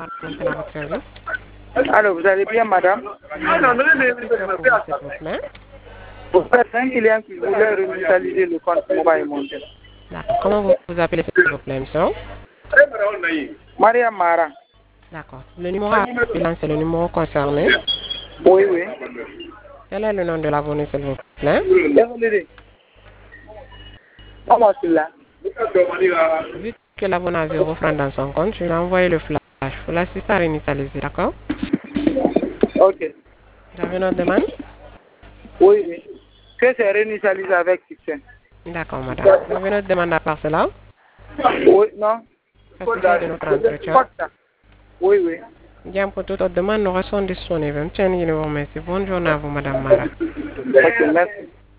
maintenant à votre service. Alors, vous allez bien, madame? S'il vous plaît. Pour faire un client qui voulait réinitialiser le compte mobile mondial. D'accord. Comment vous vous appelez, s'il vous plaît, monsieur? Maria Mara. D'accord. Le numéro appelé, c'est le numéro concerné. Oui, oui. Quel est le nom de l'abonné, s'il vous plaît? Comment c'est là? Vu que l'abonné a 0 francs dans son compte, je lui ai envoyé le flash. Faut l'assister à réinitialiser, d'accord? Ok. Vous avez notre demande? Oui, oui. Que c'est réinitialisé avec succès. D'accord, madame. Vous avez notre demande à part cela? Oui, non? À ce sujet de notre entretien. Oui, oui. Bien, pour toute autre demande, nous restons disponibles. Bonne journée à vous, madame Mara. Ok, merci.